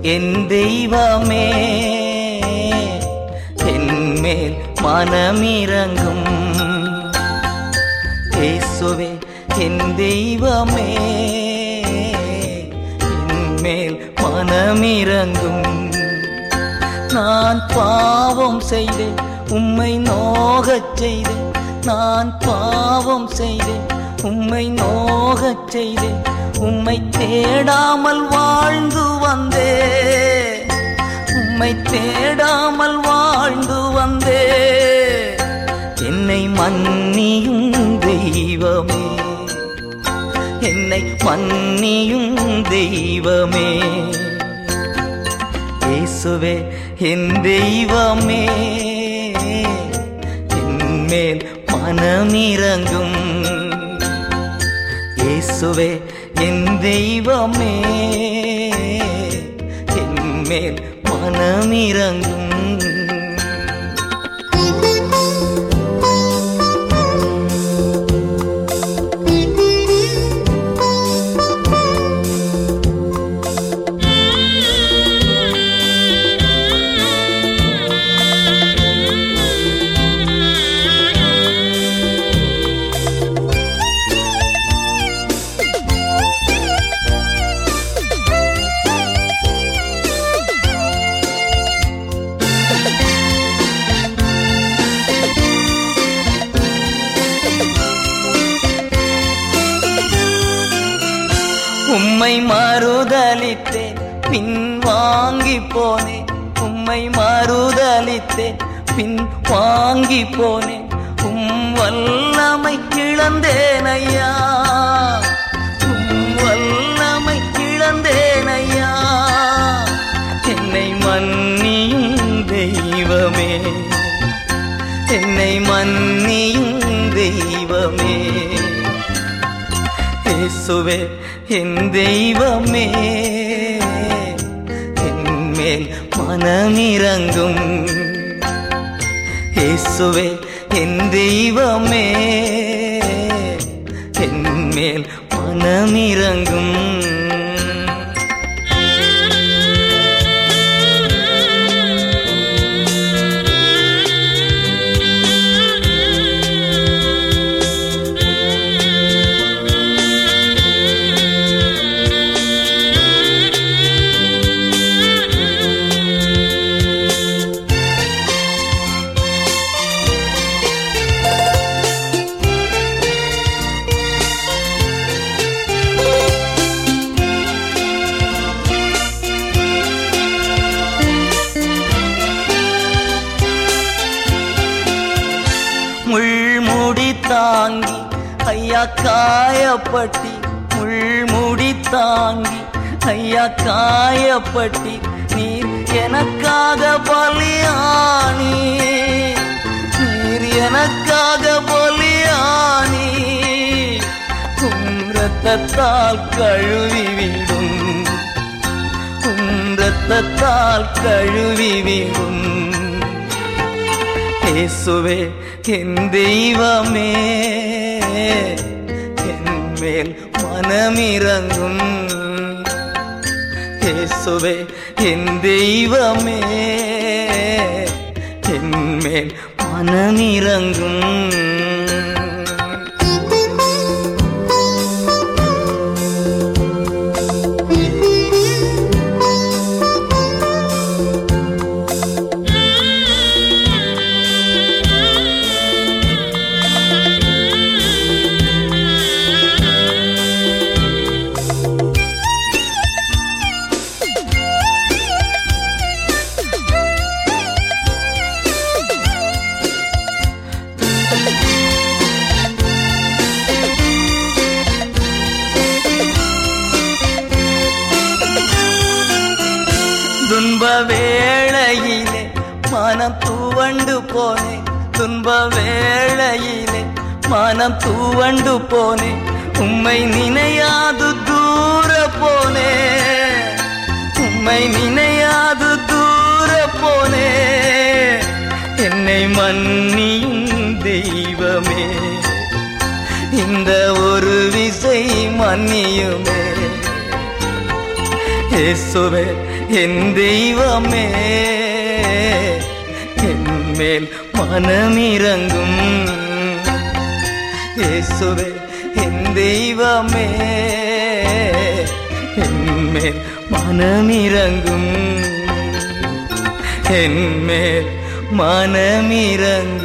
என் தெய்வமே என்மேல் மனமிரங்கும். இயேசுவே என் தெய்வமே என்மேல் மனமிரங்கும். நான் பாவம் செய்தேன், உம்மை நோகச் செய்தேன். நான் பாவம் செய்தேன், உம்மை நோகச் செய்தேன். உம்மை தேடாமல் வாழ்ந்து வந்தே, உம்மை தேடாமல் வாழ்ந்து வந்தே. என்னை மன்னியும் தெய்வமே, என்னை மன்னியும் தெய்வமே. இயேசுவே என் தெய்வமே என்மேல் மனமிரங்கும். இயேசுவே என் தெய்வமே என்மேல் மனமிரங்கும். உம்மை மறுதலித்தேன், பின் வாங்கி போனேன். உம்மை மறுதலித்தேன், பின் வாங்கி போனேன். வல்லமை இழந்தேன் ஐயா, வல்லமை இழந்தேன் ஐயா. என்னை மன்னியும் தெய்வமே, என்னை மன்னியும் தெய்வமே. இயேசுவே என் தெய்வமே என்மேல் மனமிரங்கும். இயேசுவே என் தெய்வமே என்மேல் மனமிரங்கும். முள்முடி தாங்கி ஐயா காயப்பட்டி, முள்முடி தாங்கி ஐயா காயப்பட்டி. நீர் எனக்காக பலியானி, நீர் எனக்காக பலியானி. ரத்தத்தால் கழுவிவிடும், ரத்தத்தால் கழுவிவிடும். இயேசுவே என் தெய்வமே என்மேல் மனமிரங்கும். இயேசுவே என் தெய்வமே என்மேல் மனமிரங்கும். துன்ப வேளையிலே மனம் துவண்டு போனேன், துன்ப வேளையிலே மனம் துவண்டு போனேன். உம்மை நினையாது தூர போனேன், உம்மை நினையாது தூர போனேன். என்னை மன்னியும் தெய்வமே, இந்த ஒரு விசை மன்னியுமே. இயேசுவே என் தெய்வமே என்மேல் மனமிரங்கும். இயேசுவே என் தெய்வமே என்மேல் மனமிரங்கும். என்மேல் மனமிரங்கும்.